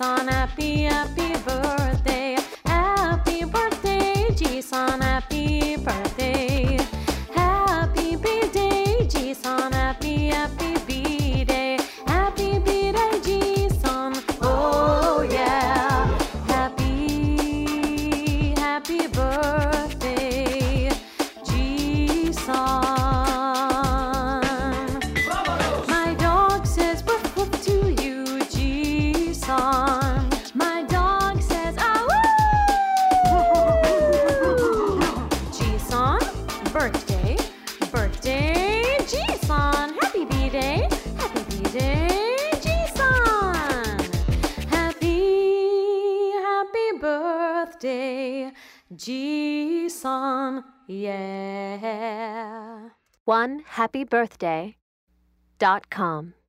Ji-san, happy, happy birthday. Happy birthday, Ji-san, happy birthday. Happy B-day, Ji-san, happy, happy B-day. Happy B-day, Ji-san, oh yeah. Happy, happy birthday, Ji-san. My dog says woof woof to you, Ji-san. My dog says ah woo. Ji-san, birthday, birthday, Ji-san. Happy B-day, happy B-day, Ji-san. Happy, happy birthday, Ji-san, yeah. OneHappyBirthday.com